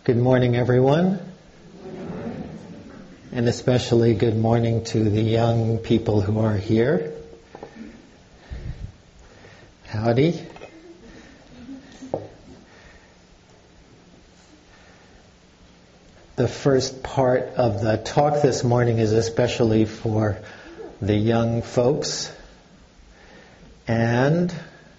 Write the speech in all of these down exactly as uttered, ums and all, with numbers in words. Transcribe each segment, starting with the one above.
Good morning, everyone. And especially good morning to the young people who are here. Howdy. The first part of the talk this morning is especially for the young folks. And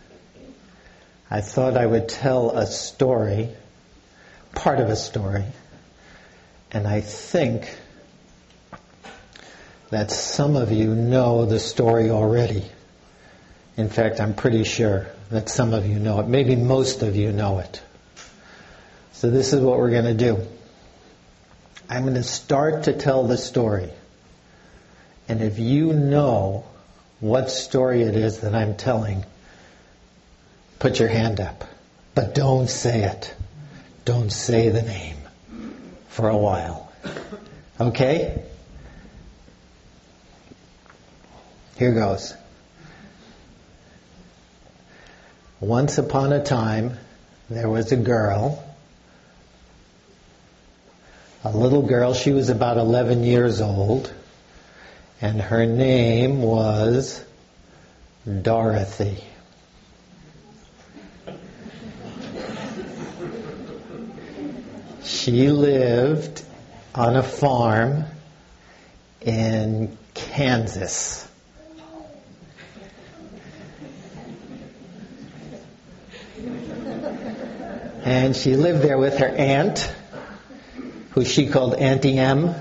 I thought I would tell a story, part of a story. And I think that some of you know the story already. In fact, I'm pretty sure that some of you know it. Maybe most of you know it. So this is what we're going to do. I'm going to start to tell the story. And if you know what story it is that I'm telling, put your hand up. But don't say it. Don't say the name for a while. Okay? Here goes. Once upon a time, there was a girl, a little girl. She was about eleven years old, and her name was Dorothy. She lived on a farm in Kansas. And she lived there with her aunt, who she called Auntie M,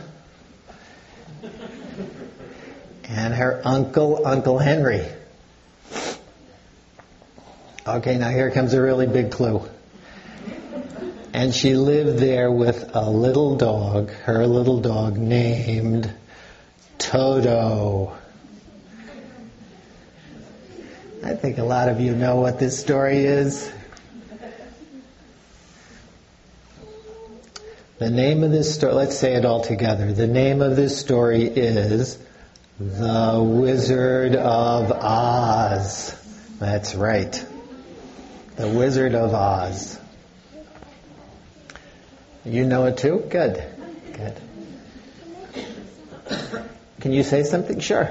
and her uncle, Uncle Henry. Okay, now here comes a really big clue. And she lived there with a little dog, her little dog named Toto. I think a lot of you know what this story is. The name of this story, let's say it all together. The name of this story is The Wizard of Oz. That's right. The Wizard of Oz. You know it too? Good. Good. Can you say something? Sure.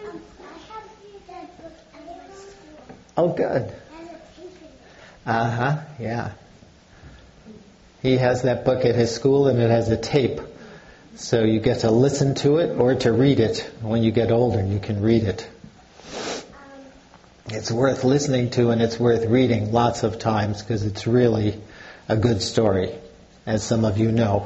Oh, good. Uh-huh, yeah. He has that book at his school, and it has a tape. So you get to listen to it or to read it. When you get older, you can read it. It's worth listening to, and it's worth reading lots of times because it's really a good story, as some of you know.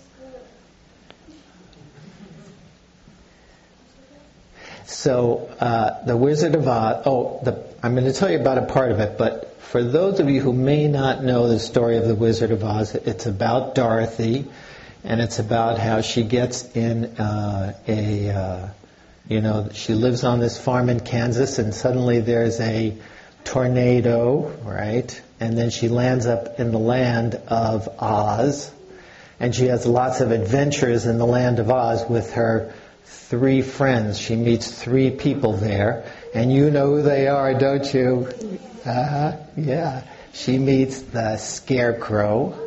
So, uh, The Wizard of Oz, oh, the, I'm going to tell you about a part of it, but for those of you who may not know the story of The Wizard of Oz, it's about Dorothy, and it's about how she gets in uh, a, uh, you know, she lives on this farm in Kansas, and suddenly there's a tornado, right? And then she lands up in the land of Oz, and she has lots of adventures in the land of Oz with her three friends. She meets three people there, and you know who they are, don't you? Uh-huh, yeah. She meets the Scarecrow,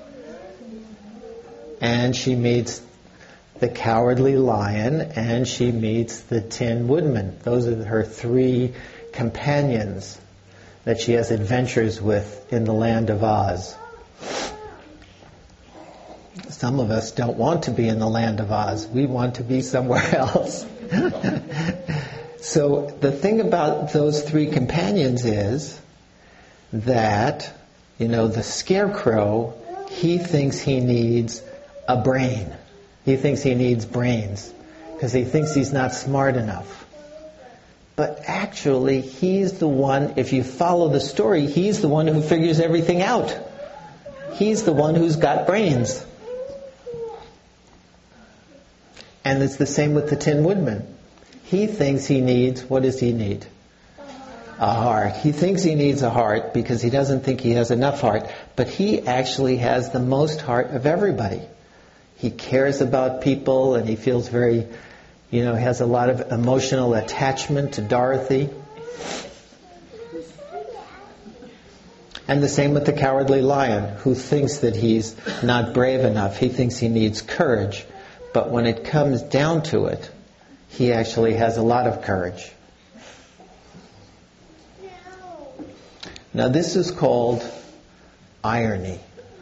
and she meets the Cowardly Lion, and she meets the Tin Woodman. Those are her three companions that she has adventures with in the land of Oz. Some of us don't want to be in the land of Oz. We want to be somewhere else. So the thing about those three companions is that, you know, the Scarecrow, he thinks he needs a brain. He thinks he needs brains because he thinks he's not smart enough. But actually, he's the one, if you follow the story, he's the one who figures everything out. He's the one who's got brains. And it's the same with the Tin Woodman. He thinks he needs, what does he need? A heart. He thinks he needs a heart because he doesn't think he has enough heart. But he actually has the most heart of everybody. He cares about people, and he feels very, you know, has a lot of emotional attachment to Dorothy. And the same with the cowardly lion, who thinks that he's not brave enough. He thinks he needs courage. But when it comes down to it, he actually has a lot of courage. Now this is called irony.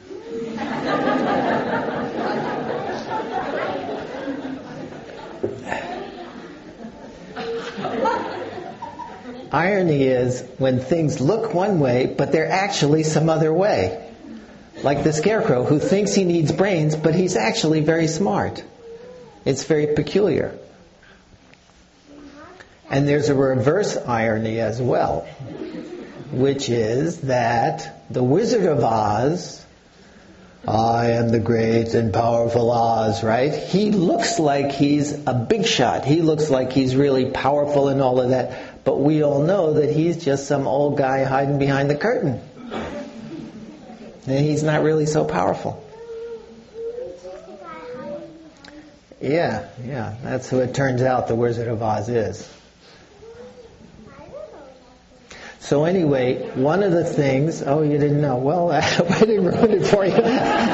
Irony is when things look one way, but they're actually some other way. Like the scarecrow who thinks he needs brains, but he's actually very smart. It's very peculiar. And there's a reverse irony as well, which is that the Wizard of Oz, I am the great and powerful Oz, right? He looks like he's a big shot. He looks like he's really powerful and all of that. But we all know that he's just some old guy hiding behind the curtain. And he's not really so powerful. Yeah, yeah, that's who it turns out the Wizard of Oz is. So anyway, one of the things, oh, you didn't know. Well, I hope I didn't ruin it for you.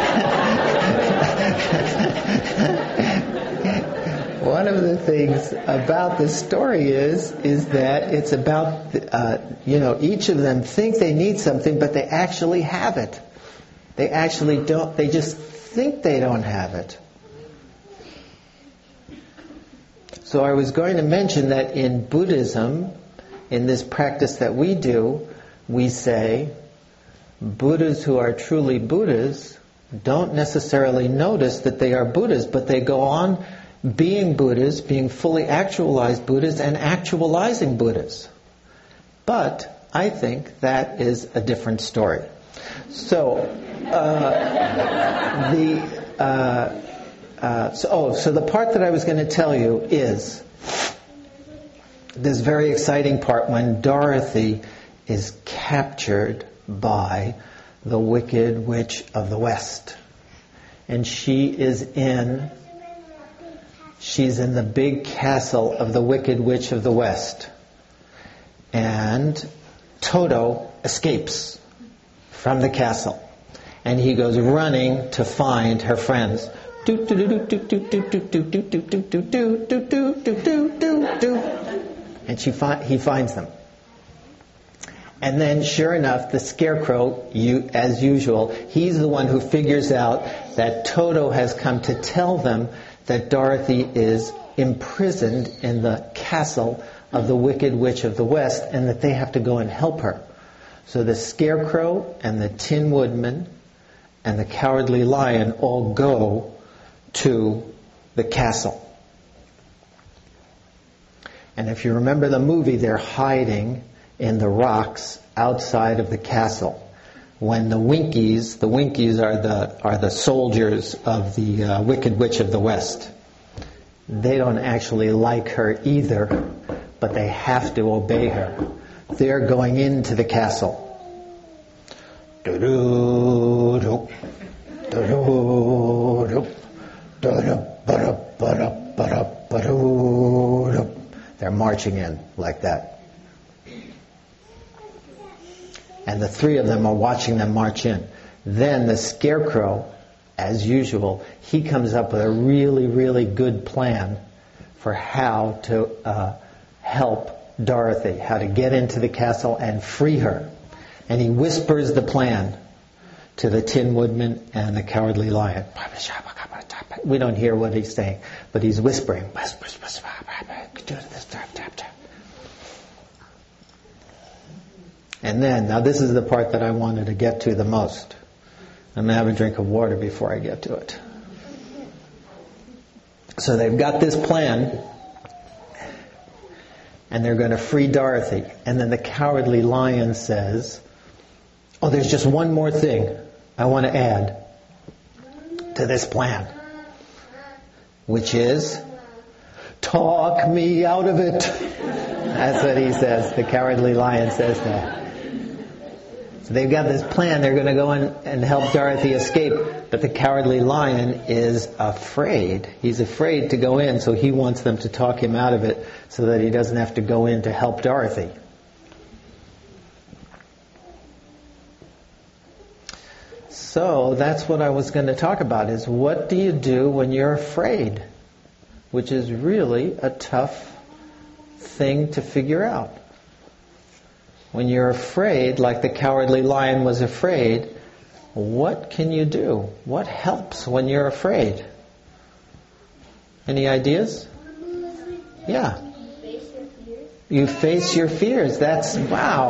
One of the things about the story is, is that it's about, uh, you know, each of them think they need something, but they actually have it. They actually don't, they just think they don't have it. So I was going to mention that in Buddhism, in this practice that we do, we say Buddhas who are truly Buddhas don't necessarily notice that they are Buddhas, but they go on being Buddhas, being fully actualized Buddhas, and actualizing Buddhas. But I think that is a different story. So, uh, the uh, uh, so, oh, so the part that I was going to tell you is this very exciting part when Dorothy is captured by the Wicked Witch of the West. And she is in, she's in the big castle of the Wicked Witch of the West. And Toto escapes from the castle. And he goes running to find her friends. And she fi- he finds them. And then, sure enough, the Scarecrow, you, as usual, he's the one who figures out that Toto has come to tell them that Dorothy is imprisoned in the castle of the Wicked Witch of the West and that they have to go and help her. So the Scarecrow and the Tin Woodman and the Cowardly Lion all go to the castle. And if you remember the movie, they're hiding in the rocks outside of the castle. When the Winkies, the Winkies are the are the soldiers of the uh, Wicked Witch of the West. They don't actually like her either, but they have to obey her. They're going into the castle. They're marching in like that. And the three of them are watching them march in. Then the Scarecrow, as usual, he comes up with a really, really good plan for how to uh, help Dorothy, how to get into the castle and free her. And he whispers the plan to the Tin Woodman and the Cowardly Lion. We don't hear what he's saying, but he's whispering. And then, now this is the part that I wanted to get to the most. I'm going to have a drink of water before I get to it. So they've got this plan, and they're going to free Dorothy. And then the Cowardly Lion says, oh, there's just one more thing I want to add to this plan, which is, talk me out of it. That's what he says. The Cowardly Lion says that. So they've got this plan. They're going to go in and help Dorothy escape. But the Cowardly Lion is afraid. He's afraid to go in, so he wants them to talk him out of it so that he doesn't have to go in to help Dorothy. So that's what I was going to talk about, is what do you do when you're afraid? Which is really a tough thing to figure out. When you're afraid, like the Cowardly Lion was afraid, what can you do? What helps when you're afraid? Any ideas? Yeah. You face your fears. That's, wow.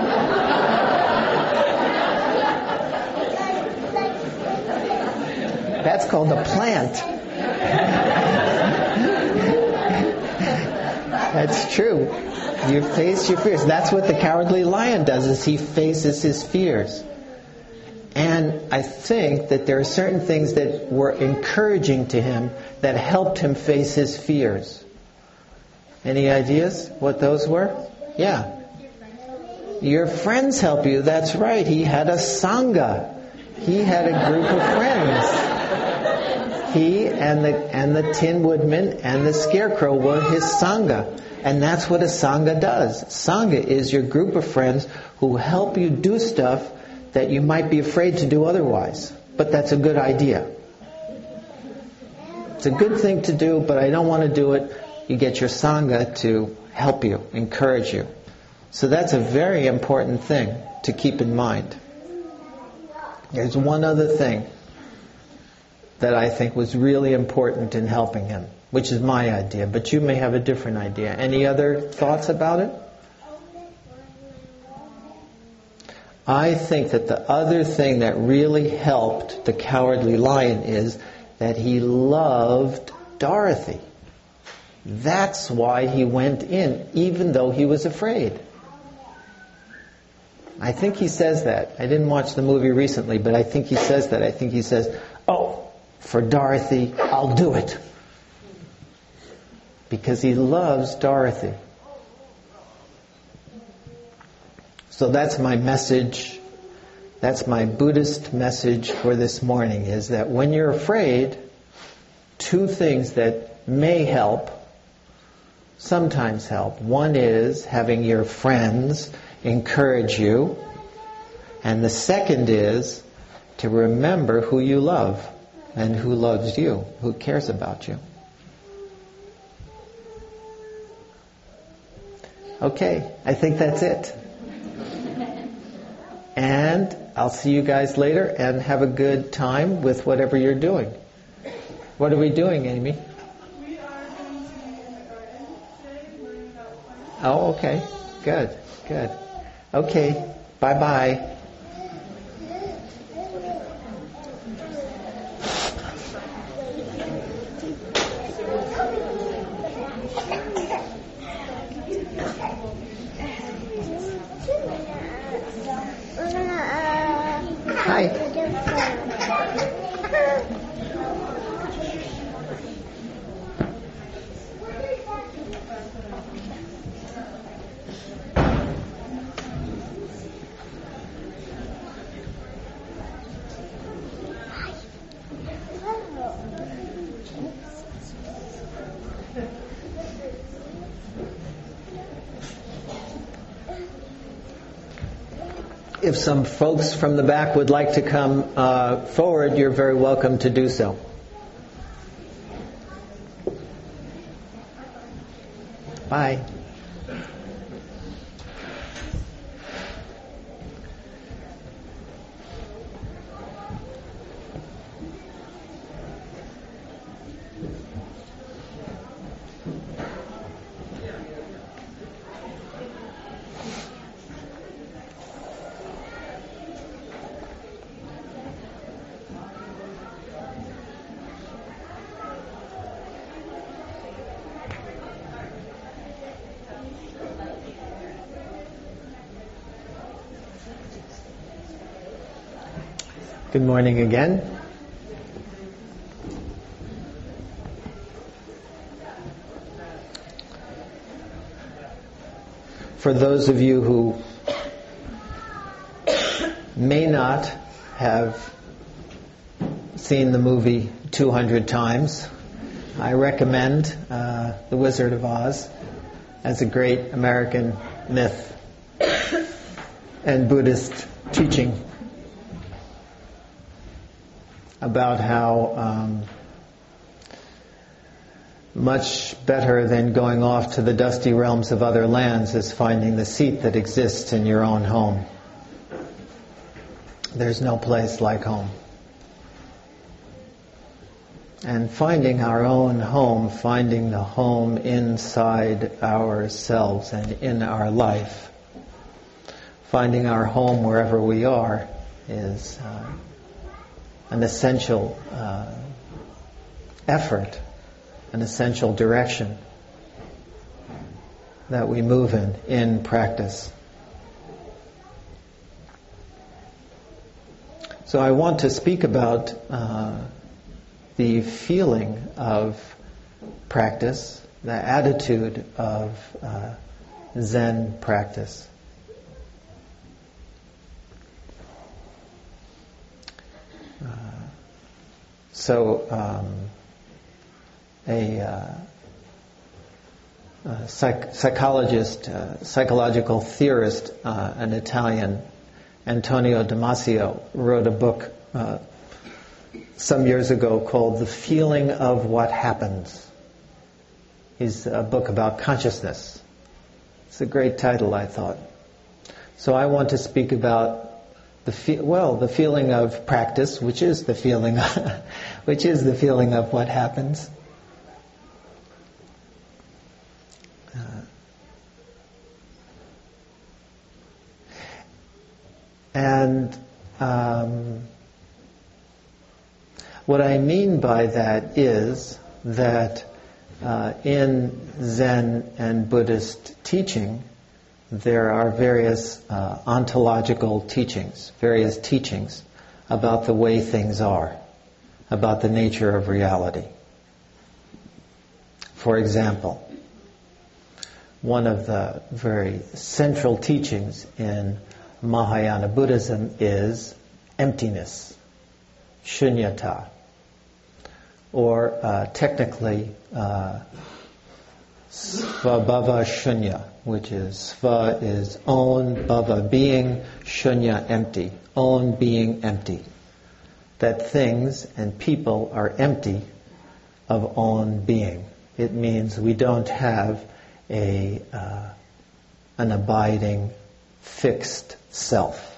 That's called a plant. That's true. You face your fears. That's what the Cowardly Lion does, is he faces his fears. And I think that there are certain things that were encouraging to him that helped him face his fears. Any ideas what those were? Yeah. Your friends help you. That's right. He had a Sangha. He had a group of friends. He and the and the Tin Woodman and the Scarecrow were his Sangha. And that's what a Sangha does. Sangha is your group of friends who help you do stuff that you might be afraid to do otherwise. But that's a good idea. It's a good thing to do, but I don't want to do it. You get your Sangha to help you, encourage you. So that's a very important thing to keep in mind. There's one other thing that I think was really important in helping him, which is my idea, but you may have a different idea. Any other thoughts about it? I think that the other thing that really helped the Cowardly Lion is that he loved Dorothy. That's why he went in, even though he was afraid. I think he says that. I didn't watch the movie recently, but I think he says that. I think he says, oh, for Dorothy, I'll do it. Because he loves Dorothy. So that's my message. That's my Buddhist message for this morning, is that when you're afraid, two things that may help, sometimes help. One is having your friends encourage you. And the second is to remember who you love and who loves you, who cares about you. Okay, I think that's it. And I'll see you guys later, and have a good time with whatever you're doing. What are we doing, Amy? We are dancing in the garden today, learning about plants. Oh, okay. Good, good. Okay, bye-bye. Hi. If some folks from the back would like to come uh, forward, you're very welcome to do so. Bye. Good morning again. For those of you who may not have seen the movie two hundred times, I recommend uh, The Wizard of Oz as a great American myth and Buddhist teaching. about how um, much better than going off to the dusty realms of other lands is finding the seat that exists in your own home. There's no place like home. And finding our own home, finding the home inside ourselves and in our life, finding our home wherever we are, is uh, an essential uh, effort, an essential direction that we move in, in practice. So I want to speak about uh, the feeling of practice, the attitude of uh, Zen practice. Uh, so, um, a, uh, a psych- psychologist, uh, psychological theorist, uh, an Italian, Antonio Damasio, wrote a book uh, some years ago called The Feeling of What Happens. It's a book about consciousness. It's a great title, I thought. So I want to speak about the fe- well, the feeling of practice, which is the feeling, of which is the feeling of what happens. Uh, and um, what I mean by that is that uh, in Zen and Buddhist teaching, there are various uh, ontological teachings, various teachings about the way things are, about the nature of reality. For example, one of the very central teachings in Mahayana Buddhism is emptiness, shunyata, or uh, technically uh, svabhava shunya, which is sva is own, bhava being, shunya empty, own being empty. That things and people are empty of own being. It means we don't have a uh, an abiding, fixed self.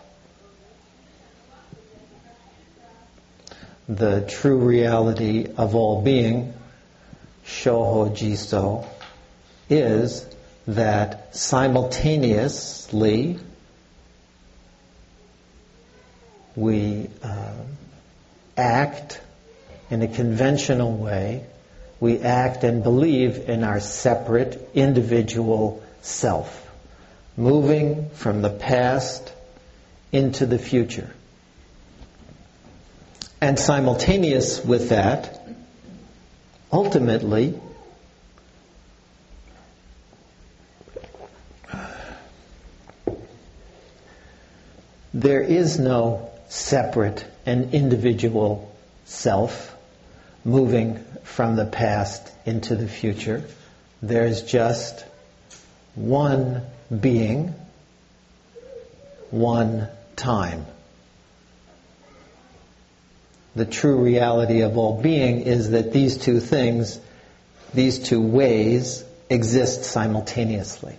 The true reality of all being, Shoho Jiso, is that simultaneously we uh, act in a conventional way, we act and believe in our separate individual self, moving from the past into the future. And simultaneous with that, ultimately, there is no separate and individual self moving from the past into the future. There's just one being, one time. The true reality of all being is that these two things, these two ways, exist simultaneously.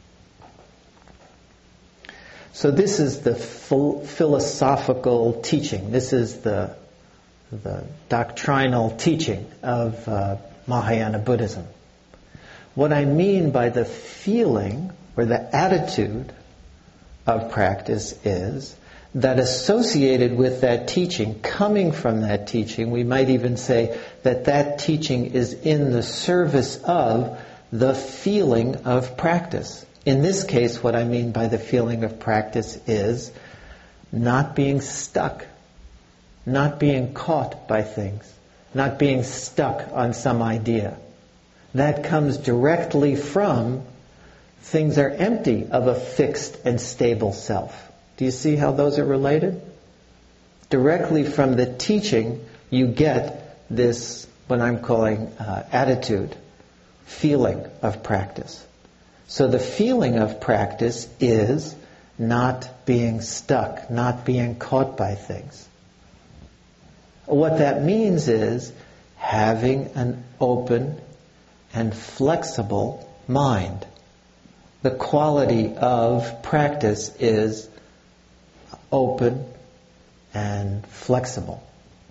So this is the ph- philosophical teaching. This is the, the doctrinal teaching of uh, Mahayana Buddhism. What I mean by the feeling or the attitude of practice is that associated with that teaching, coming from that teaching, we might even say that that teaching is in the service of the feeling of practice. In this case, what I mean by the feeling of practice is not being stuck, not being caught by things, not being stuck on some idea. That comes directly from things are empty of a fixed and stable self. Do you see how those are related? Directly from the teaching, you get this, what I'm calling uh, attitude, feeling of practice. So the feeling of practice is not being stuck, not being caught by things. What that means is having an open and flexible mind. The quality of practice is open and flexible.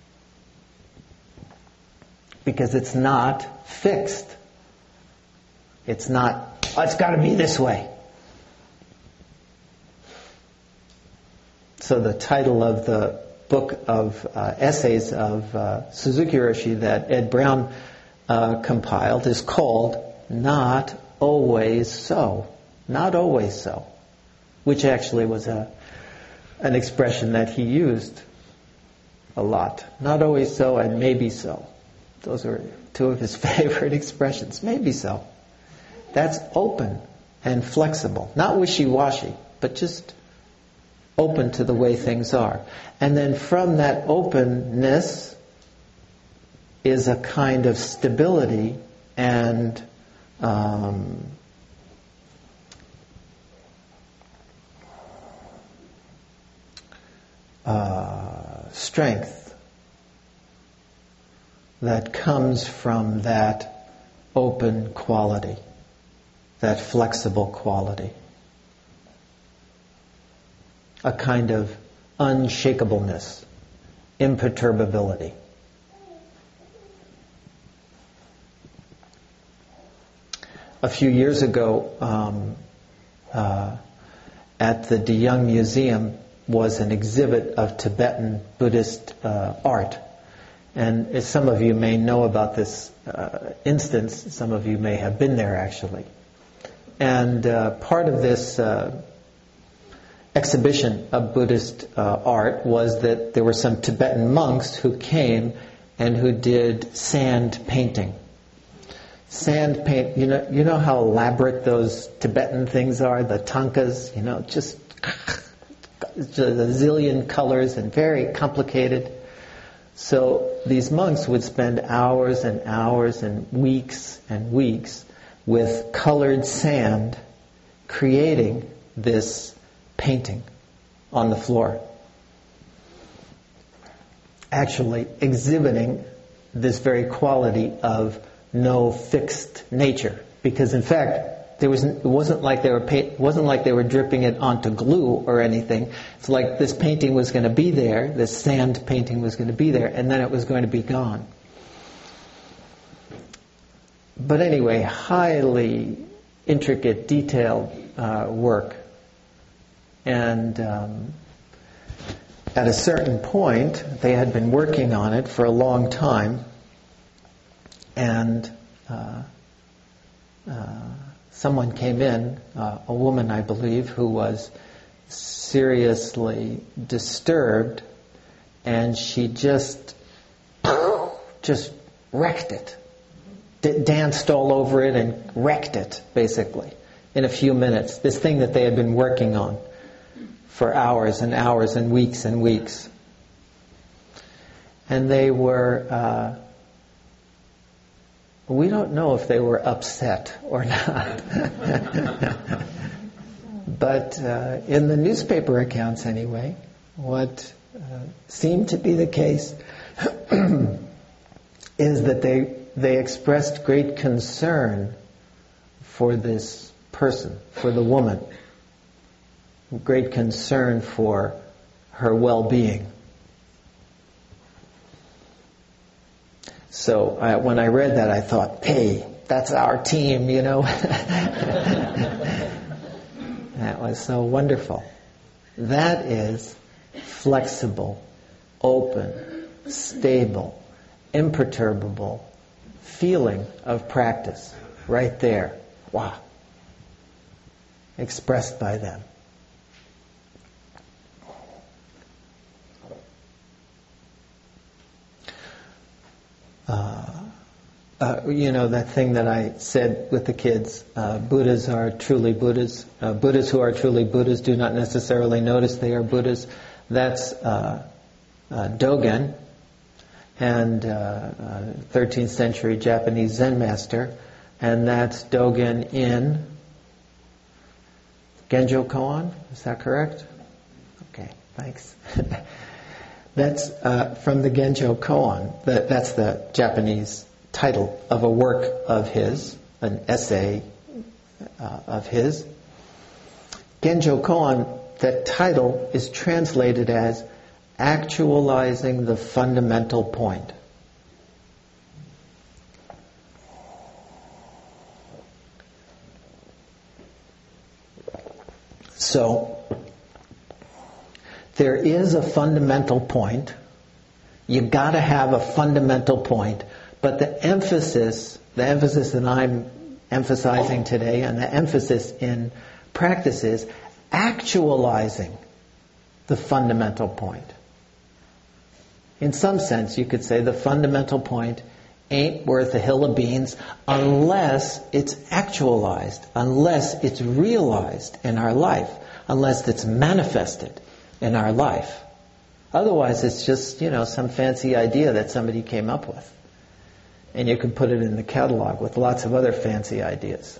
Because it's not fixed. It's not, oh, it's got to be this way. So the title of the book of uh, essays of uh, Suzuki Roshi that Ed Brown uh, compiled is called Not Always So. Not always so. Which actually was a an expression that he used a lot. Not always so and maybe so. Those are two of his favorite expressions. Maybe so. That's open and flexible. Not wishy-washy, but just open to the way things are. And then from that openness is a kind of stability and um, uh, strength that comes from that open quality, that flexible quality. A kind of unshakableness, imperturbability. A few years ago, um, uh, at the De Young Museum was an exhibit of Tibetan Buddhist uh, art. And as some of you may know about this uh, instance, some of you may have been there actually. And uh, part of this uh, exhibition of Buddhist uh, art was that there were some Tibetan monks who came and who did sand painting. Sand paint, you know, you know how elaborate those Tibetan things are, the tankas, you know, just a zillion colors and very complicated. So these monks would spend hours and hours and weeks and weeks with colored sand creating this painting on the floor. Actually exhibiting this very quality of no fixed nature. Because in fact, there was it wasn't like they were pa- wasn't like they were dripping it onto glue or anything. It's like this painting was going to be there, this sand painting was going to be there, and then it was going to be gone. But anyway, highly intricate, detailed uh, work. And um, at a certain point, they had been working on it for a long time, and uh, uh, someone came in, uh, a woman, I believe, who was seriously disturbed, and she just, just wrecked it. D- danced all over it and wrecked it, basically, in a few minutes. This thing that they had been working on for hours and hours and weeks and weeks. And they were, uh, we don't know if they were upset or not. But uh, in the newspaper accounts anyway, what uh, seemed to be the case is that they they expressed great concern for this person, for the woman. Great concern for her well-being. So I, when I read that, I thought, hey, that's our team, you know. That was so wonderful. That is flexible, open, stable, imperturbable feeling of practice right there. Wow. Expressed by them. Uh, uh, you know, that thing that I said with the kids, uh, Buddhas are truly Buddhas. Uh, Buddhas who are truly Buddhas do not necessarily notice they are Buddhas. That's uh, uh, Dogen, and uh, uh, thirteenth century Japanese Zen master, and that's Dogen in Genjo Koan. Is that correct? Okay, thanks. That's uh, from the Genjo Koan. That, that's the Japanese title of a work of his, an essay uh, of his. Genjo Koan, that title is translated as Actualizing the Fundamental Point. So, there is a fundamental point. You've got to have a fundamental point, but the emphasis, the emphasis that I'm emphasizing today, and the emphasis in practice is actualizing the fundamental point. In some sense, you could say the fundamental point ain't worth a hill of beans unless it's actualized, unless it's realized in our life, unless it's manifested in our life. Otherwise, it's just, you know, some fancy idea that somebody came up with. And you can put it in the catalog with lots of other fancy ideas.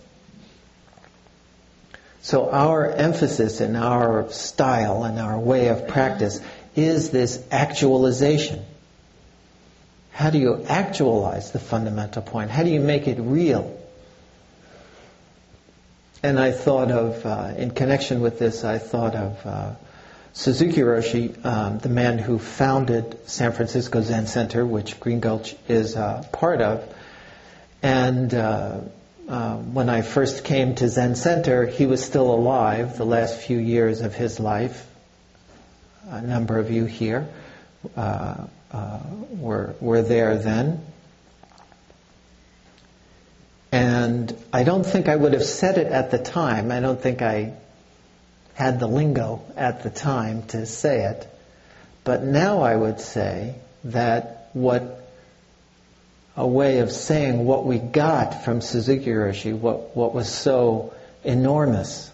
So our emphasis in our style and our way of practice is this actualization. How do you actualize the fundamental point? How do you make it real? And I thought of, uh, in connection with this, I thought of uh, Suzuki Roshi, um, the man who founded San Francisco Zen Center, which Green Gulch is a part of. And uh, uh, when I first came to Zen Center, he was still alive the last few years of his life. A number of you here uh, uh, were, were there then. And I don't think I would have said it at the time. I don't think I had the lingo at the time to say it. But now I would say that what a way of saying what we got from Suzuki Roshi, what, what was so enormous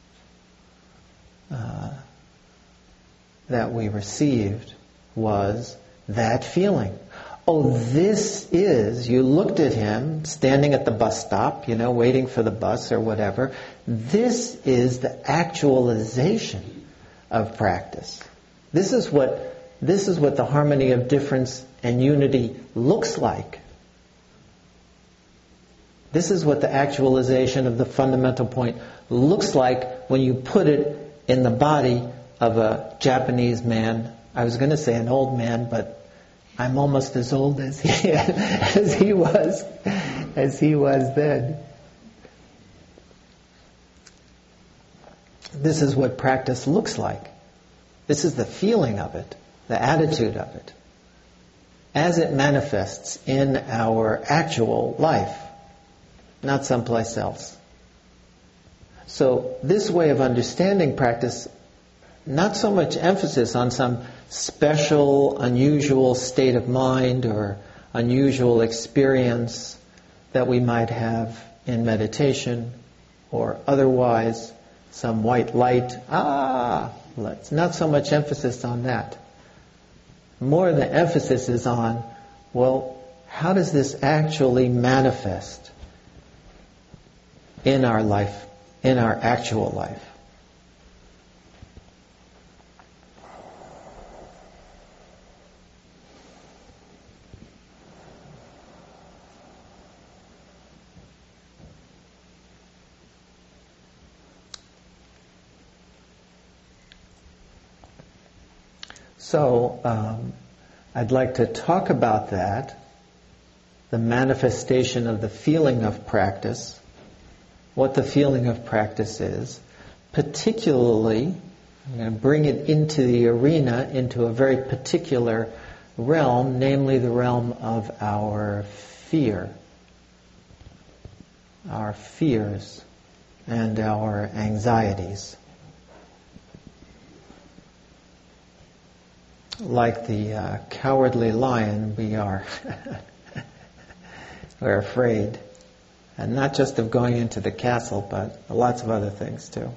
uh, that we received, was that feeling. Oh, this is, you looked at him standing at the bus stop, you know, waiting for the bus or whatever. This is the actualization of practice. This is what, this is what the harmony of difference and unity looks like. This is what the actualization of the fundamental point looks like when you put it in the body of a Japanese man. I was going to say an old man, but I'm almost as old as he, as he was, as he was then. This is what practice looks like. This is the feeling of it, the attitude of it, as it manifests in our actual life, not someplace else. So this way of understanding practice, not so much emphasis on some special, unusual state of mind or unusual experience that we might have in meditation or otherwise, some white light. Ah, let's not so much emphasis on that. More the emphasis is on, well, how does this actually manifest in our life, in our actual life? So, um, I'd like to talk about that, the manifestation of the feeling of practice, what the feeling of practice is. Particularly, I'm going to bring it into the arena, into a very particular realm, namely the realm of our fear, our fears and our anxieties. Like the uh, cowardly lion, we are we're afraid, and not just of going into the castle, but lots of other things too.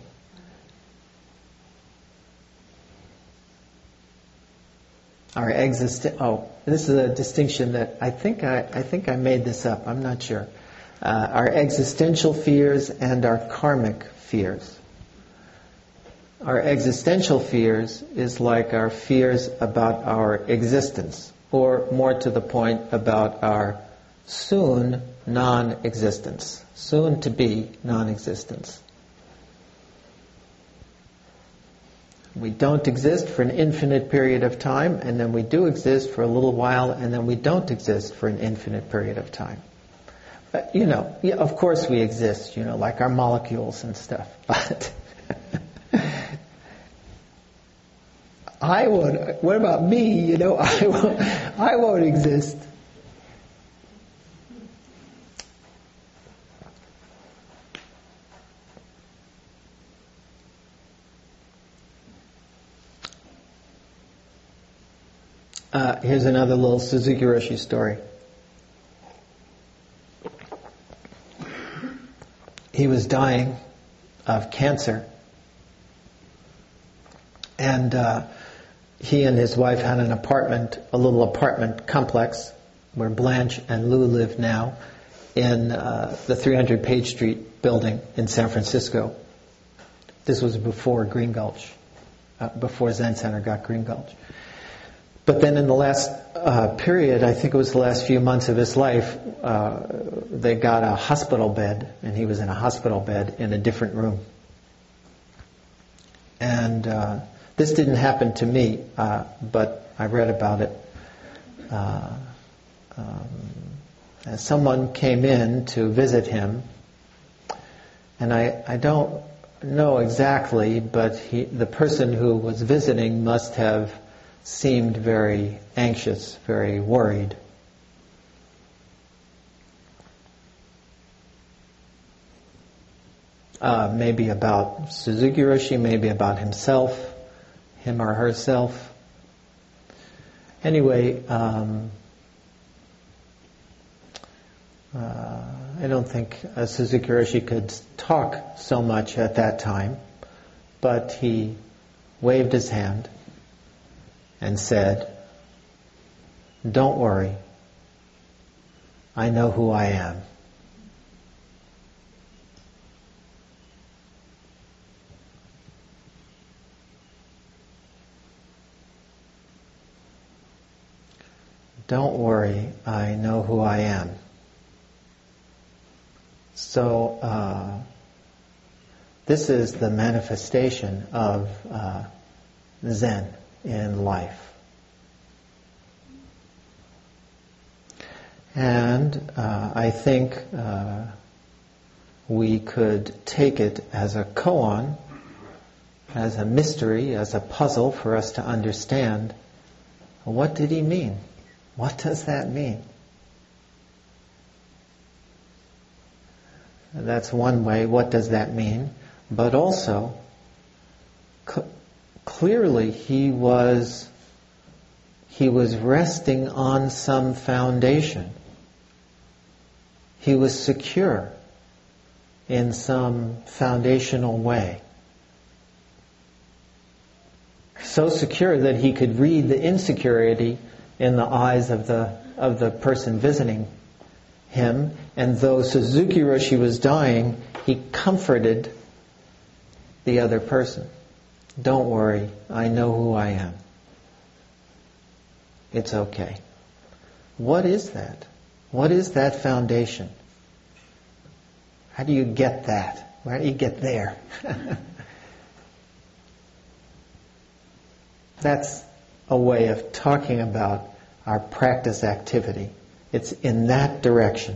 Our exist. Oh, this is a distinction that I think I, I think I made this up. I'm not sure. Uh, our existential fears and our karmic fears. our existential fears is like our fears about our existence, or more to the point, about our soon non-existence, soon to be non-existence. We don't exist for an infinite period of time, and then we do exist for a little while, and then we don't exist for an infinite period of time. But, you know, yeah, of course we exist, you know, like our molecules and stuff. But I won't. What about me? You know, I won't. I won't exist. Uh, here's another little Suzuki Roshi story. He was dying of cancer, and uh, he and his wife had an apartment, a little apartment complex, where Blanche and Lou live now, in uh, the three hundred Page Street building in San Francisco. This was before Green Gulch, uh, before Zen Center got Green Gulch. But then in the last uh, period, I think it was the last few months of his life, uh, they got a hospital bed, and he was in a hospital bed in a different room. And uh, this didn't happen to me, uh, but I read about it. Uh, um, and someone came in to visit him, and I, I don't know exactly, but he, the person who was visiting must have seemed very anxious, very worried. Uh, maybe about Suzuki Roshi, maybe about himself, him or herself. Anyway, um, uh, I don't think uh, Suzuki Roshi could talk so much at that time, but he waved his hand and said, "Don't worry, I know who I am." Don't worry, I know who I am. So, uh, this is the manifestation of uh, Zen in life. And uh, I think uh, we could take it as a koan, as a mystery, as a puzzle for us to understand, what did he mean? What does that mean? That's one way, what does that mean? But also, c- clearly he was he was resting on some foundation. He was secure in some foundational way. So secure that he could read the insecurity in the eyes of the of the person visiting him, and though Suzuki Roshi was dying, he comforted the other person. Don't worry, I know who I am. It's okay. What is that? What is that foundation? How do you get that? Where do you get there? That's a way of talking about our practice activity. It's in that direction.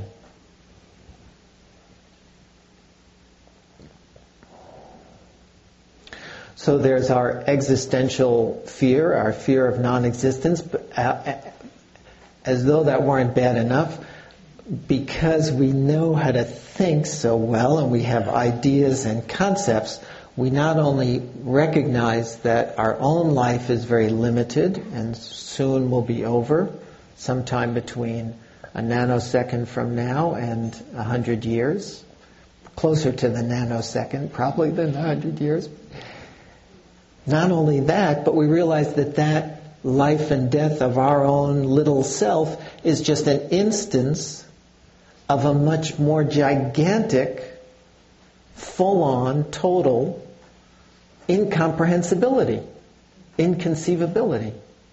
So there's our existential fear, our fear of non-existence, but as though that weren't bad enough, because we know how to think so well and we have ideas and concepts, we not only recognize that our own life is very limited and soon will be over, sometime between a nanosecond from now and a hundred years, closer to the nanosecond probably than a hundred years. Not only that, but we realize that that life and death of our own little self is just an instance of a much more gigantic, full-on, total incomprehensibility, inconceivability.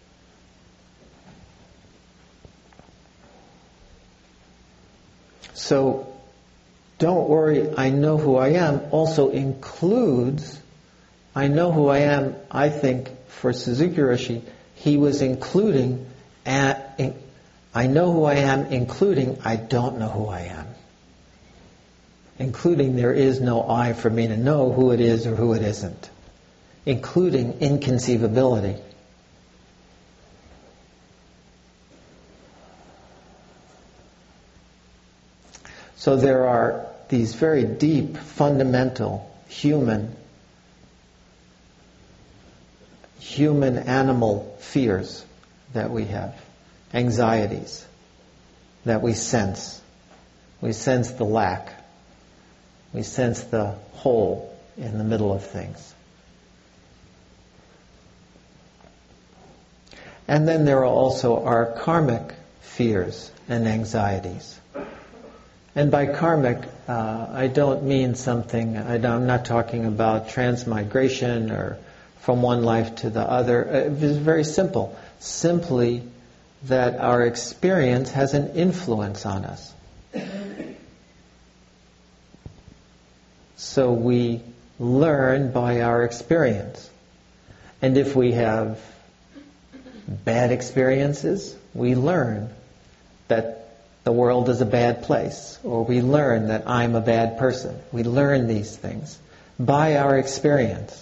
So, don't worry, I know who I am also includes, I know who I am, I think, for Suzuki Roshi, he was including, at, in, I know who I am, including, I don't know who I am. Including, there is no I for me to know who it is or who it isn't. Including inconceivability. So there are these very deep, fundamental, human, human-animal fears that we have, anxieties that we sense. We sense the lack. We sense the hole in the middle of things. And then there are also our karmic fears and anxieties. And by karmic, uh, I don't mean something, I don't, I'm not talking about transmigration or from one life to the other. It's very simple. Simply that our experience has an influence on us. So we learn by our experience. And if we have bad experiences, we learn that the world is a bad place, or we learn that I'm a bad person. We learn these things by our experience.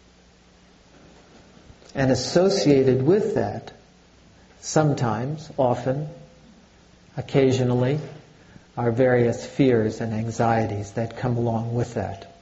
And associated with that, sometimes, often, occasionally, are various fears and anxieties that come along with that.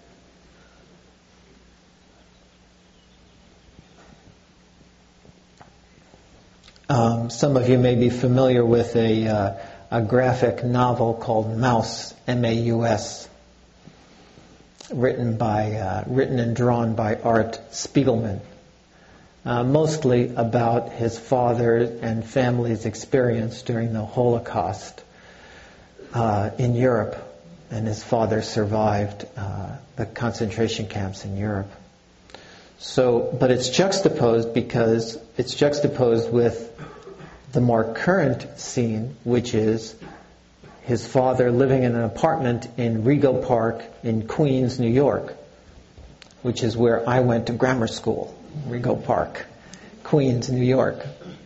Um, some of you may be familiar with a uh, a graphic novel called Maus, M A U S, written by uh, written and drawn by Art Spiegelman, uh, mostly about his father and family's experience during the Holocaust uh, in Europe, and his father survived uh, the concentration camps in Europe. So, but it's juxtaposed because it's juxtaposed with the more current scene, which is his father living in an apartment in Rego Park in Queens, New York, which is where I went to grammar school, Rego Park, Queens, New York.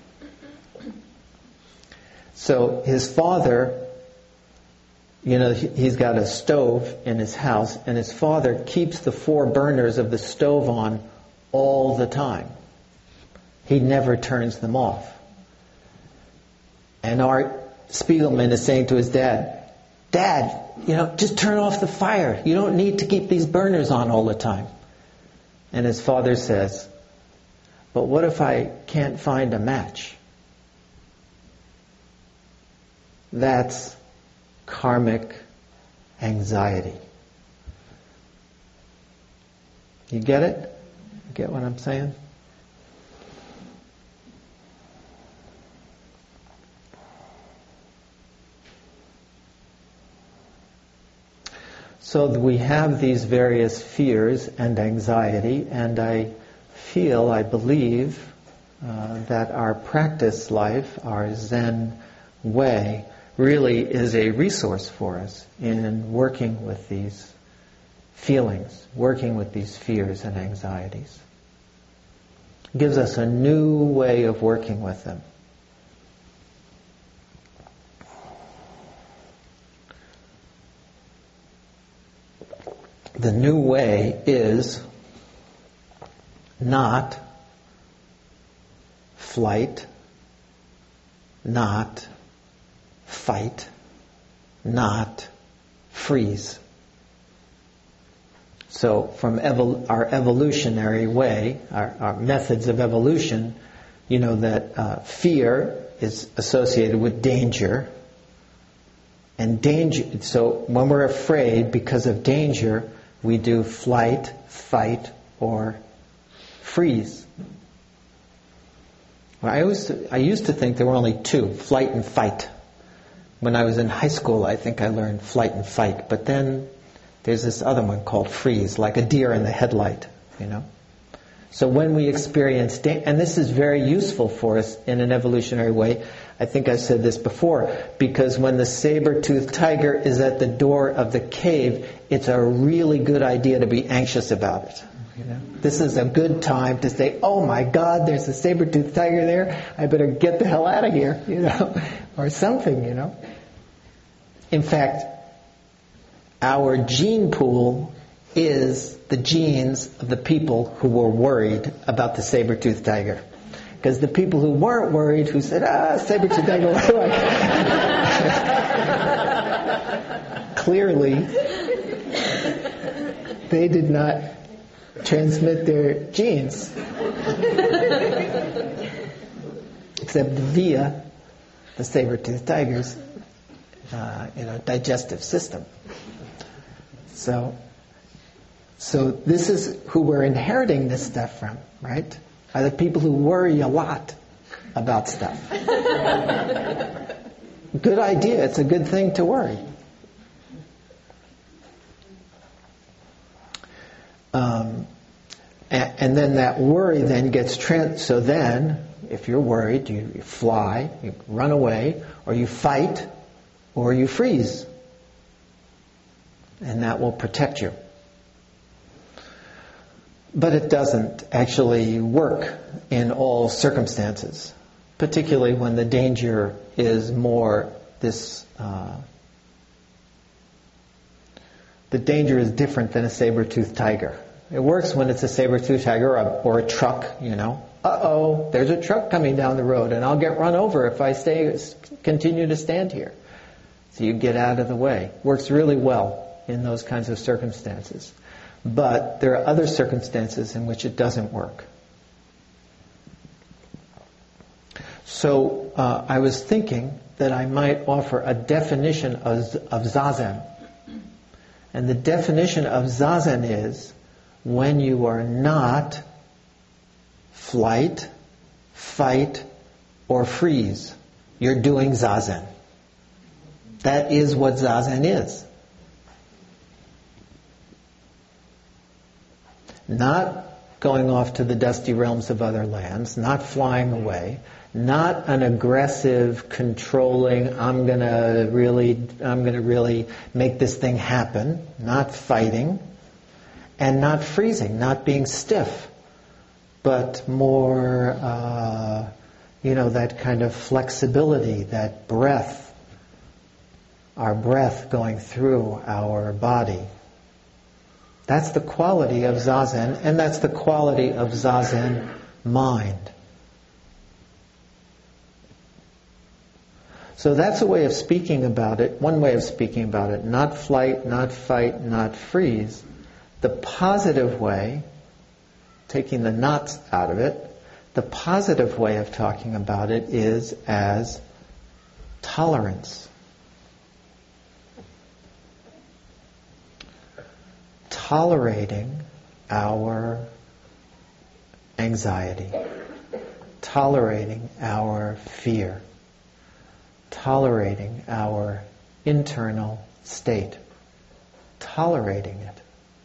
So his father, you know, he's got a stove in his house, and his father keeps the four burners of the stove on all the time. He never turns them off. And Art Spiegelman is saying to his dad, Dad, you know, just turn off the fire. You don't need to keep these burners on all the time. And his father says, but what if I can't find a match? That's karmic anxiety. You get it? You get what I'm saying? So we have these various fears and anxiety, and I feel, I believe, uh, that our practice life, our Zen way, really is a resource for us in working with these feelings, working with these fears and anxieties. It gives us a new way of working with them. The new way is not flight, not fight, not freeze. So from evol- our evolutionary way, our, our methods of evolution, you know that uh, fear is associated with danger. And danger, so when we're afraid because of danger, we do flight, fight, or freeze. Well, I, always, I used to think there were only two, flight and fight. When I was in high school, I think I learned flight and fight. But then there's this other one called freeze, like a deer in the headlight, you know. So when we experience, da- and this is very useful for us in an evolutionary way, I think I said this before, because when the saber-toothed tiger is at the door of the cave, it's a really good idea to be anxious about it. You know? This is a good time to say, oh my God, there's a saber-toothed tiger there, I better get the hell out of here, you know, or something, you know. In fact, our gene pool is the genes of the people who were worried about the saber-toothed tiger. Because the people who weren't worried, who said, ah, saber-toothed tiger, what do I... Clearly, they did not transmit their genes. Except via the saber-toothed tiger's uh, you know, digestive system. So, so this is who we're inheriting this stuff from, right? Are the people who worry a lot about stuff. Good idea. It's a good thing to worry. Um, and, and then that worry then gets trans. So then, if you're worried, you, you fly, you run away, or you fight, or you freeze, and that will protect you. But it doesn't actually work in all circumstances, particularly when the danger is more this. Uh, the danger is different than a saber-toothed tiger. It works when it's a saber-toothed tiger or a, or a truck, you know. Uh-oh, there's a truck coming down the road, and I'll get run over if I stay, continue to stand here. So you get out of the way. Works really well in those kinds of circumstances. But there are other circumstances in which it doesn't work. So uh, I was thinking that I might offer a definition of, of Zazen. And the definition of Zazen is when you are not flight, fight, or freeze. You're doing Zazen. That is what Zazen is. Not going off to the dusty realms of other lands, not flying away, not an aggressive, controlling, I'm gonna really, I'm gonna really make this thing happen, not fighting, and not freezing, not being stiff, but more, uh, you know, that kind of flexibility, that breath, our breath going through our body. That's the quality of Zazen, and that's the quality of Zazen mind. So that's a way of speaking about it, one way of speaking about it, not flight, not fight, not freeze. The positive way, taking the nots out of it, the positive way of talking about it is as tolerance. Tolerating our anxiety, tolerating our fear, tolerating our internal state, tolerating it.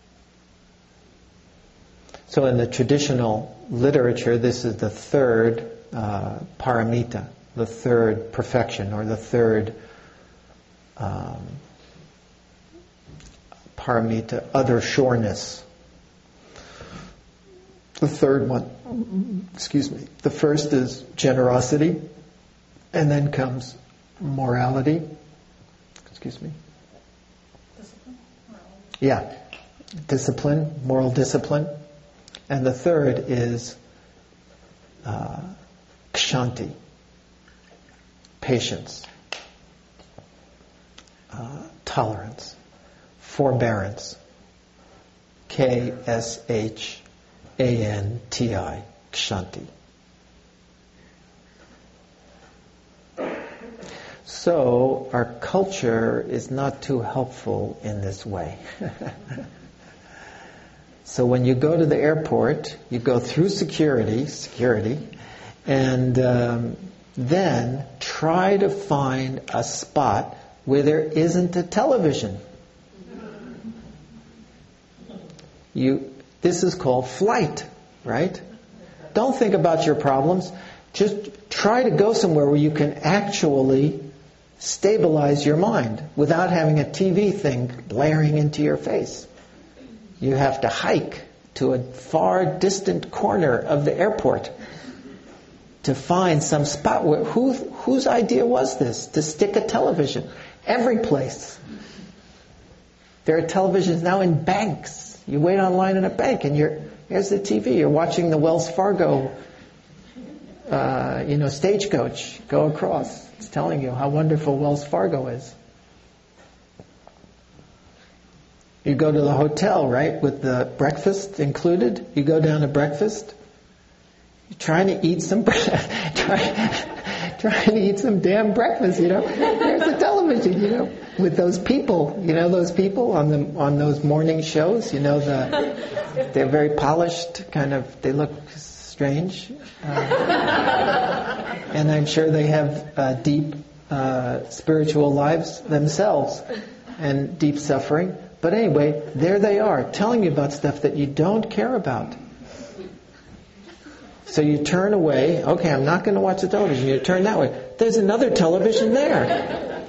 So in the traditional literature, this is the third uh, paramita, the third perfection, or the third um, paramita, other sureness. The third one, excuse me, the first is generosity, and then comes morality. Excuse me. Discipline? Morality. Yeah, discipline, moral discipline. And the third is uh, kshanti, patience, uh, tolerance, forbearance, K S H A N T I, kshanti. So our culture is not too helpful in this way. So when you go to the airport, you go through security, security, and um, then try to find a spot where there isn't a television. You, this is called flight. right? Don't think about your problems. Just try to go somewhere where you can actually stabilize your mind without having a T V thing blaring into your face. You have to hike to a far distant corner of the airport to find some spot where, who, whose idea was this? To stick a television every place. There are televisions now in banks. You wait online in a bank and you're, here's the T V. You're watching the Wells Fargo, uh, you know, stagecoach go across. It's telling you how wonderful Wells Fargo is. You go to the hotel, right, with the breakfast included. You go down to breakfast. You're trying to eat some, try, trying to eat some damn breakfast, you know. There's the television, you know, with those people, you know, those people on the on those morning shows. You know, the they're very polished, kind of. They look strange, uh, and I'm sure they have uh, deep uh, spiritual lives themselves and deep suffering. But anyway, there they are, telling you about stuff that you don't care about. So you turn away. Okay, I'm not going to watch the television. You turn that way. There's another television there.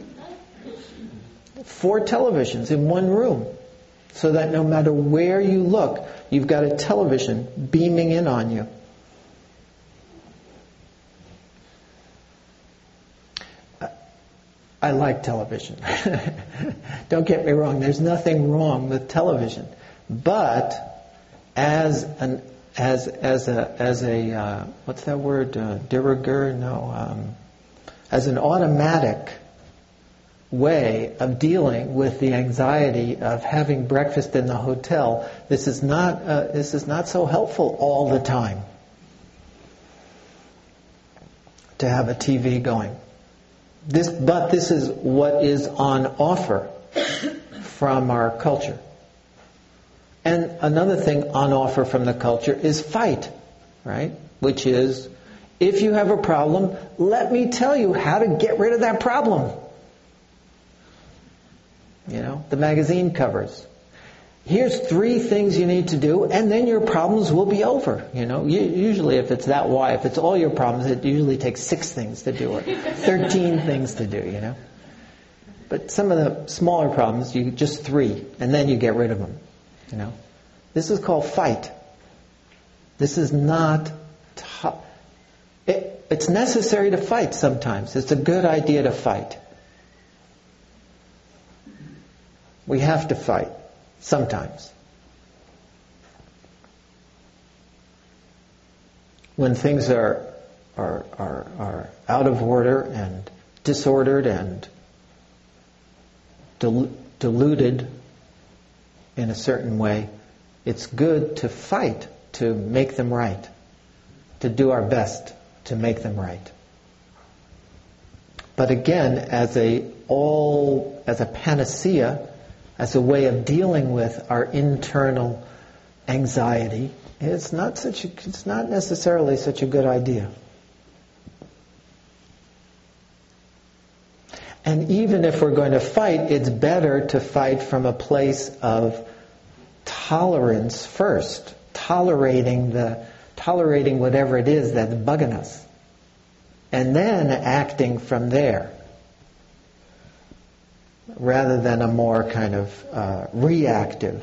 Four televisions in one room. So that no matter where you look, you've got a television beaming in on you. I like television. Don't get me wrong. There's nothing wrong with television. But as an as as a as a uh, what's that word? Uh, de rigueur? No. Um, as an automatic way of dealing with the anxiety of having breakfast in the hotel, this is not uh, this is not so helpful all the time. To have a T V going. This, but this is what is on offer from our culture. And another thing on offer from the culture is fight, right? Which is, if you have a problem, let me tell you how to get rid of that problem. You know, the magazine covers. Here's three things you need to do, and then your problems will be over. You know, usually if it's that wide, if it's all your problems, it usually takes six things to do it, thirteen things to do. You know, but some of the smaller problems, you just three, and then you get rid of them. You know, this is called fight. This is not. T- it, it's necessary to fight sometimes. It's a good idea to fight. We have to fight. Sometimes. When things are, are are are out of order and disordered and dil- diluted in a certain way, it's good to fight to make them right, to do our best to make them right. But again, as a all as a panacea, as a way of dealing with our internal anxiety, it's not such a, it's not necessarily such a good idea. And even if we're going to fight, it's better to fight from a place of tolerance first, tolerating the tolerating whatever it is that's bugging us, and then acting from there. Rather than a more kind of uh, reactive,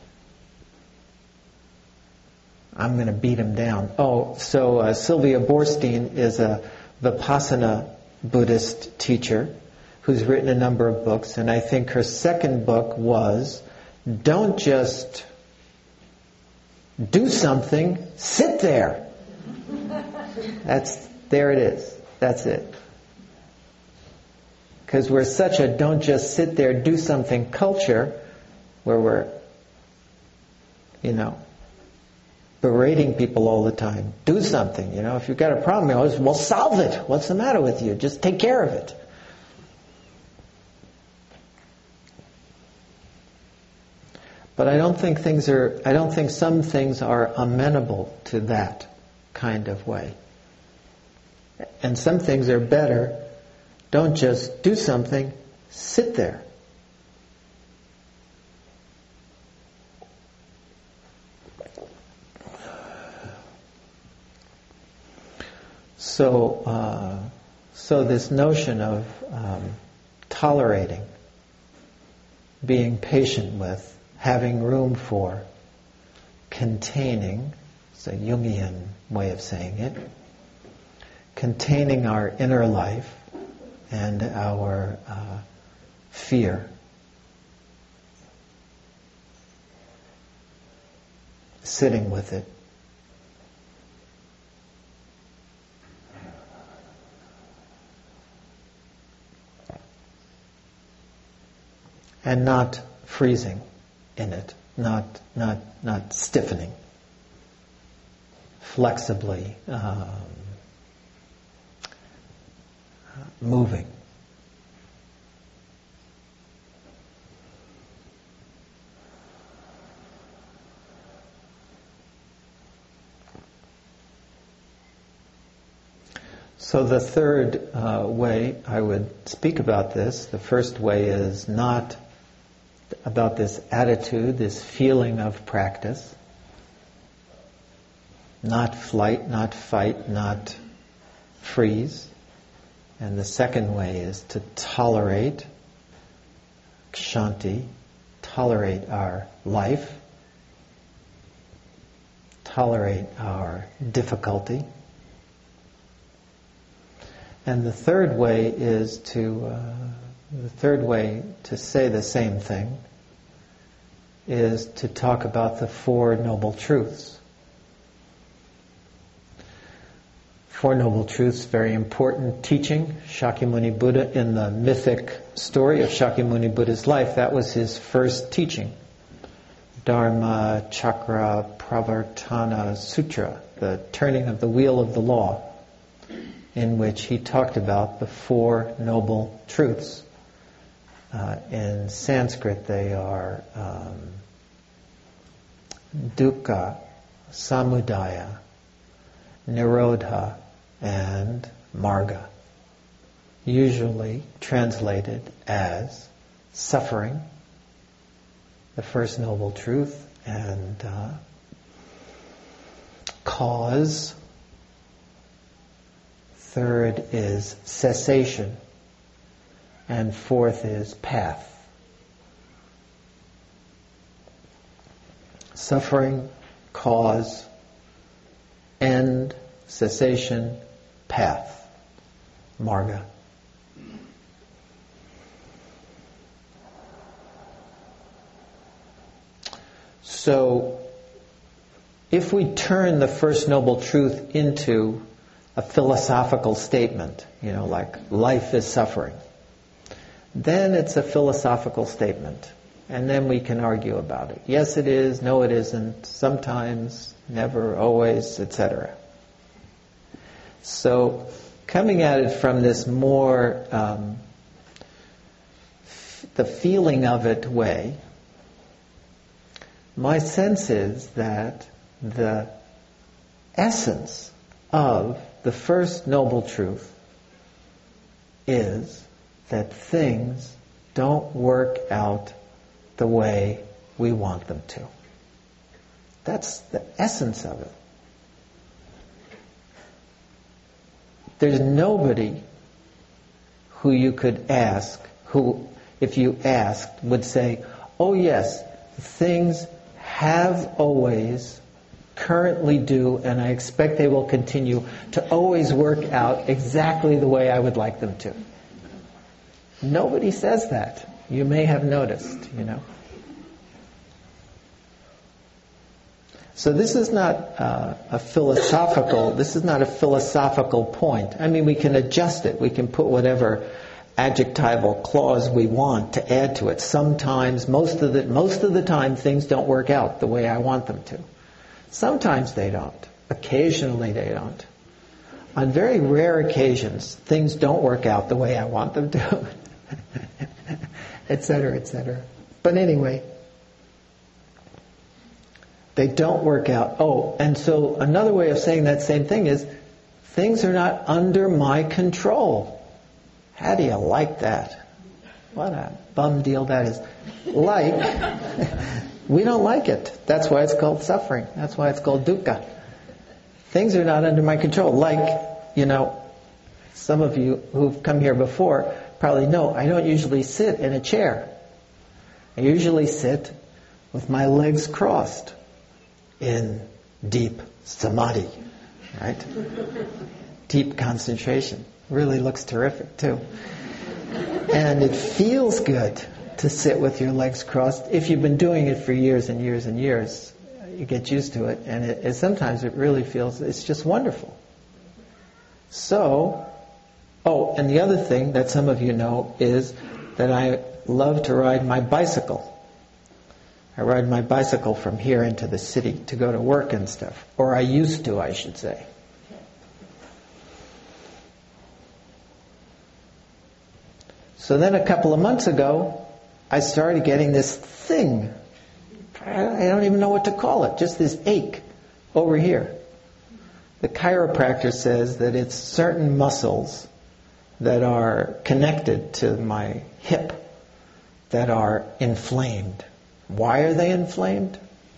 I'm going to beat him down. Oh, so uh, Sylvia Boorstein is a Vipassana Buddhist teacher who's written a number of books, and I think her second book was, don't just do something, sit there. That's, there it is. That's it. Because we're such a don't just sit there, do something culture, where we're, you know, berating people all the time. Do something, you know. If you've got a problem, you always, well, solve it. What's the matter with you? Just take care of it. But I don't think things are, I don't think some things are amenable to that kind of way. And some things are better. Don't just do something, sit there. So, uh, so this notion of um, tolerating, being patient with, having room for, containing, it's a Jungian way of saying it, containing our inner life and our uh, fear, sitting with it. And not freezing in it, not not not stiffening, flexibly um, moving. So the third uh, way I would speak about this, the first way is not about this attitude, this feeling of practice. Not flight, not fight, not freeze. And the second way is to tolerate, kshanti, tolerate our life, tolerate our difficulty. And the third way is to, uh, the third way to say the same thing is to talk about the Four Noble Truths. Four Noble Truths, very important teaching. Shakyamuni Buddha, in the mythic story of Shakyamuni Buddha's life, that was his first teaching. Dharma Chakra Pravartana Sutra, the turning of the wheel of the law, in which he talked about the Four Noble Truths. Uh, in Sanskrit, they are um, dukkha, samudaya, nirodha, and marga, usually translated as suffering, the first noble truth, and uh, cause. Third is cessation. And fourth is path. Suffering, cause, end, cessation, path. Marga. So, if we turn the First Noble Truth into a philosophical statement, you know, like life is suffering, then it's a philosophical statement. And then we can argue about it. Yes, it is. No, it isn't. Sometimes, never, always, et cetera. So, coming at it from this more, um, f- the feeling of it way, my sense is that the essence of the First Noble Truth is that things don't work out the way we want them to. That's the essence of it. There's nobody who you could ask, who, if you asked, would say, oh yes, things have always, currently do, and I expect they will continue to always work out exactly the way I would like them to. Nobody says that. You may have noticed, you know. So this is not uh, a philosophical, this is not a philosophical point. I mean, we can adjust it. We can put whatever adjectival clause we want to add to it. Sometimes, most of the, most of the time, things don't work out the way I want them to. Sometimes they don't. Occasionally they don't. On very rare occasions, things don't work out the way I want them to. et cetera, et cetera. But anyway, they don't work out. Oh, and so another way of saying that same thing is, things are not under my control. How do you like that? What a bum deal that is. Like, we don't like it. That's why it's called suffering. That's why it's called dukkha. Things are not under my control. Like you know, some of you who've come here before probably know I don't usually sit in a chair. I usually sit with my legs crossed in deep samadhi, right? Deep concentration. Really looks terrific too. And it feels good to sit with your legs crossed. If you've been doing it for years and years and years, you get used to it, and it, it, sometimes it really feels, it's just wonderful. So, oh, and the other thing that some of you know is that I love to ride my bicycle. I ride my bicycle from here into the city to go to work and stuff. Or I used to, I should say. So then a couple of months ago, I started getting this thing. I don't even know what to call it. Just this ache over here. The chiropractor says that it's certain muscles that are connected to my hip that are inflamed. Why are they inflamed?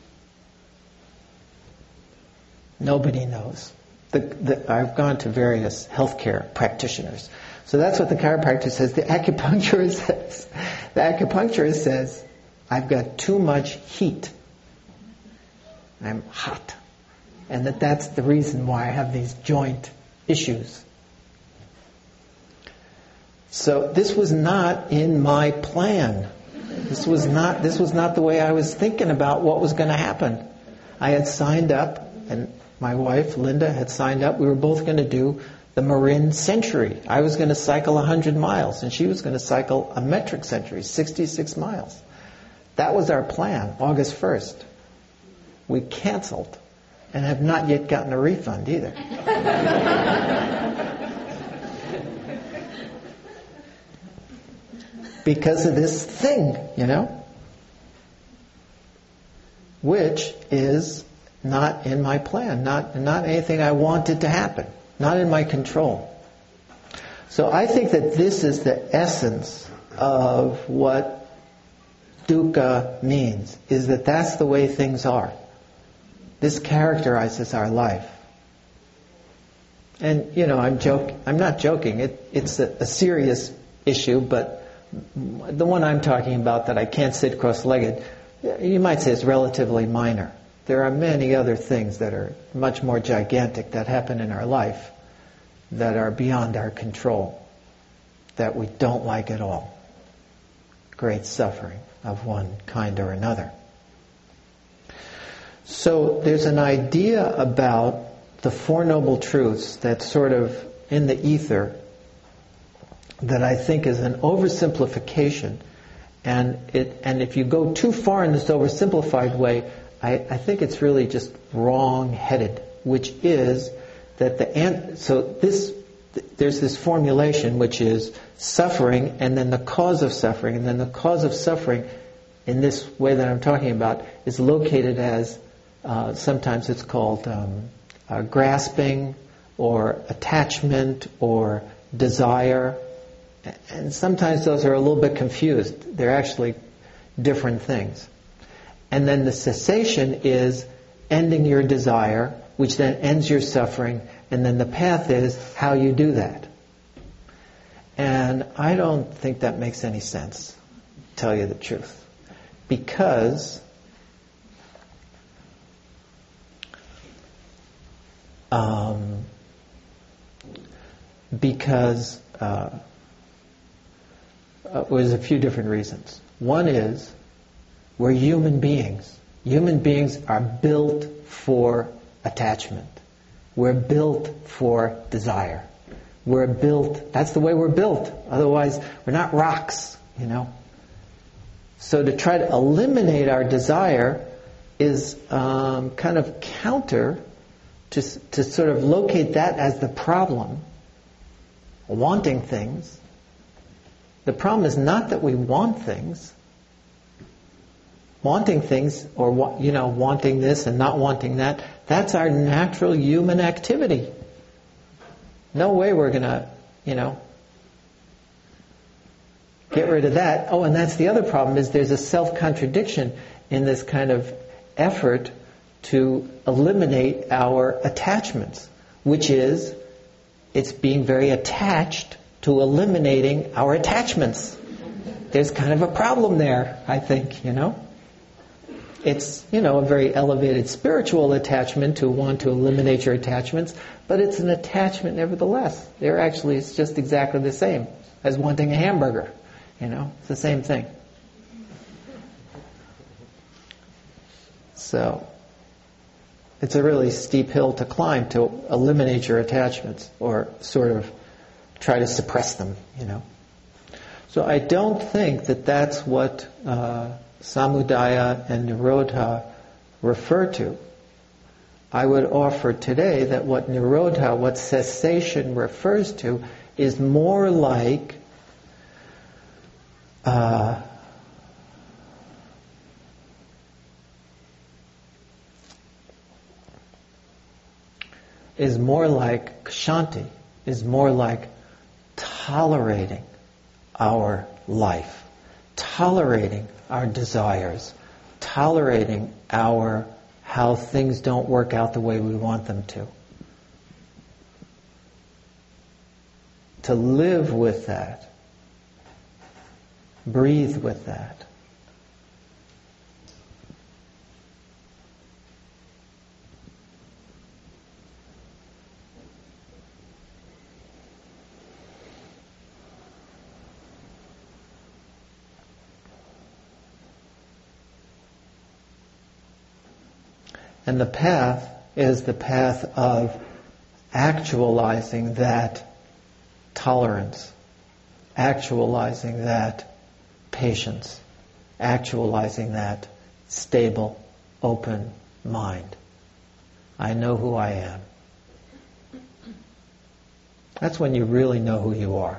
Nobody knows. The, the, I've gone to various healthcare practitioners. So that's what the chiropractor says. The acupuncturist says, the acupuncturist says, I've got too much heat. I'm hot. And that that's the reason why I have these joint issues. So this was not in my plan. This was not, this was not the way I was thinking about what was going to happen. I had signed up, and my wife, Linda, had signed up. We were both going to do the Marin Century. I was going to cycle one hundred miles, and she was going to cycle a metric century, sixty-six miles. That was our plan, August first. We canceled, and have not yet gotten a refund either. Because of this thing, you know, which is not in my plan, not not anything I wanted to happen, not in my control. So I think that this is the essence of what dukkha means, is that that's the way things are. This characterizes our life. And, you know, I'm joking. I'm not joking. It, it's a, a serious issue, but the one I'm talking about that I can't sit cross-legged, you might say is relatively minor. There are many other things that are much more gigantic that happen in our life that are beyond our control, that we don't like at all. Great suffering of one kind or another. So there's an idea about the Four Noble Truths that's sort of in the ether that I think is an oversimplification. And it and if you go too far in this oversimplified way, I, I think it's really just wrong-headed, which is that the an, so this there's this formulation which is suffering and then the cause of suffering, and then the cause of suffering in this way that I'm talking about is located as uh, sometimes it's called um, uh, grasping or attachment or desire. And sometimes those are a little bit confused. They're actually different things. And then the cessation is ending your desire, which then ends your suffering, and then the path is how you do that. And I don't think that makes any sense, to tell you the truth. Because um, because uh, Uh, there's a few different reasons. One is we're human beings. Human beings are built for attachment. We're built for desire. We're built, that's the way we're built. Otherwise, we're not rocks, you know. So to try to eliminate our desire is um, kind of counter to, to sort of locate that as the problem, wanting things. The problem is not that we want things. Wanting things, or you know, wanting this and not wanting that, that's our natural human activity. No way we're going to, you know, get rid of that. Oh, and that's the other problem, is there's a self-contradiction in this kind of effort to eliminate our attachments, which is it's being very attached to eliminating our attachments. There's kind of a problem there, I think, you know. It's, you know, a very elevated spiritual attachment to want to eliminate your attachments, but it's an attachment nevertheless. They're actually, it's just exactly the same as wanting a hamburger, you know. It's the same thing. So, it's a really steep hill to climb to eliminate your attachments or sort of try to suppress them, you know. So I don't think that that's what uh, Samudaya and Nirodha refer to. I would offer today that what Nirodha, what cessation refers to, is more like uh, is more like kshanti, is more like tolerating our life, tolerating our desires, tolerating our how things don't work out the way we want them to. To live with that, breathe with that. And the path is the path of actualizing that tolerance, actualizing that patience, actualizing that stable, open mind. I know who I am. That's when you really know who you are.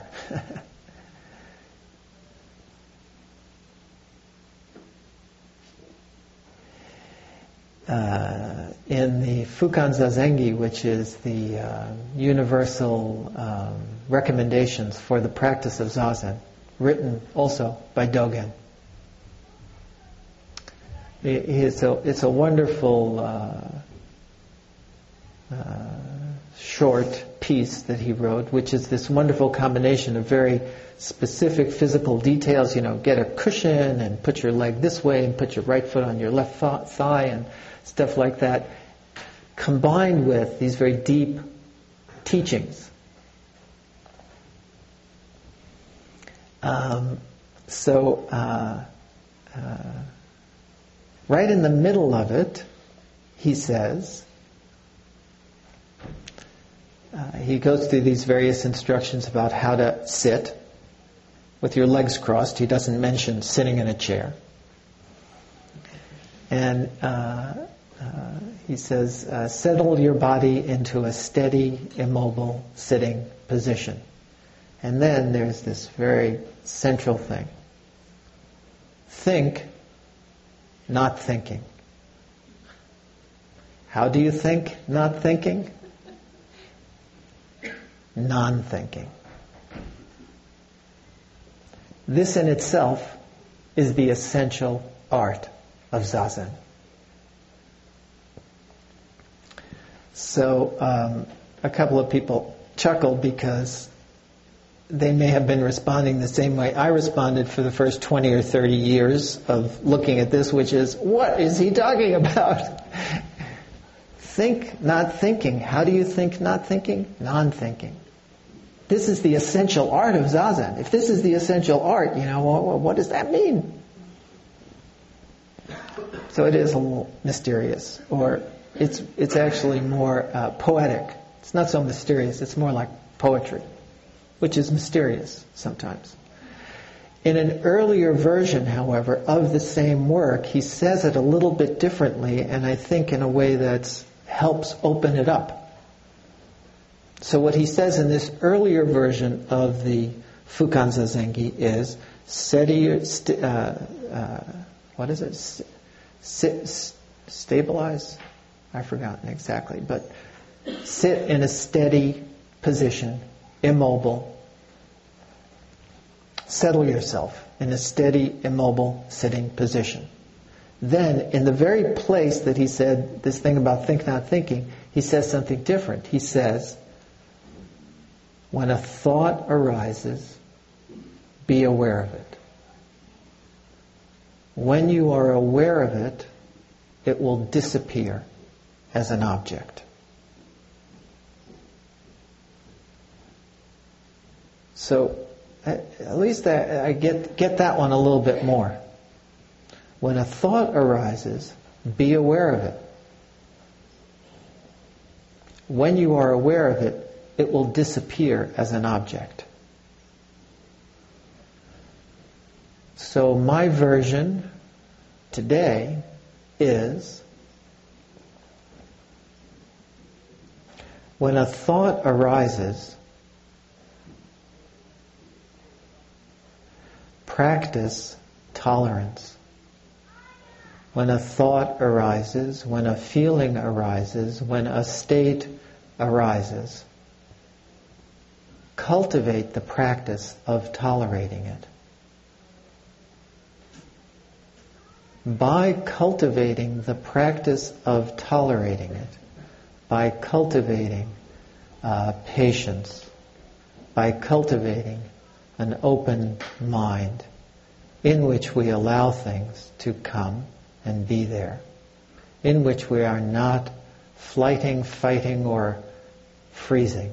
Uh, in the Fukan Zazengi, which is the uh, universal um, recommendations for the practice of Zazen, written also by Dogen. It's a, it's a wonderful uh, uh, short piece that he wrote, which is this wonderful combination of very specific physical details, you know, get a cushion and put your leg this way and put your right foot on your left th- thigh and stuff like that, combined with these very deep teachings. Um, so, uh, uh, right in the middle of it, he says, uh, he goes through these various instructions about how to sit with your legs crossed. He doesn't mention sitting in a chair. And uh, uh, he says, uh, settle your body into a steady, immobile, sitting position. And then there's this very central thing. Think, not thinking. How do you think, not thinking? Non-thinking. This in itself is the essential art of Zazen. So um, a couple of people chuckled because they may have been responding the same way I responded for the first twenty or thirty years of looking at this, which is, what is he talking about? Think, not thinking. How do you think, not thinking? Non-thinking. This is the essential art of Zazen. If this is the essential art, you know, what, what does that mean? So it is a little mysterious, or it's it's actually more uh, poetic. It's not so mysterious, it's more like poetry, which is mysterious sometimes. In an earlier version, however, of the same work, he says it a little bit differently, and I think in a way that helps open it up. So what he says in this earlier version of the Fukan Zazengi is, steady, st- uh, uh, what is it? Sit, stabilize? I've forgotten exactly, but sit in a steady position, immobile. Settle yourself in a steady, immobile, sitting position. Then, in the very place that he said this thing about think not thinking, he says something different. He says, When a thought arises, be aware of it. When you are aware of it, it will disappear as an object. So, at least I get, get that one a little bit more. When a thought arises, be aware of it. When you are aware of it, it will disappear as an object. So my version today is, when a thought arises, practice tolerance. When a thought arises, when a feeling arises, when a state arises, cultivate the practice of tolerating it. By cultivating the practice of tolerating it, by cultivating uh, patience, by cultivating an open mind in which we allow things to come and be there, in which we are not flighting, fighting, or freezing.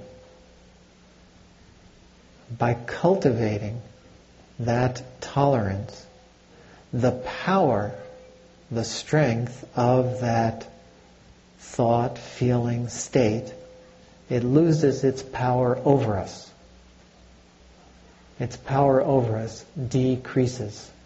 By cultivating that tolerance, the power, the strength of that thought, feeling, state, it loses its power over us. Its power over us decreases.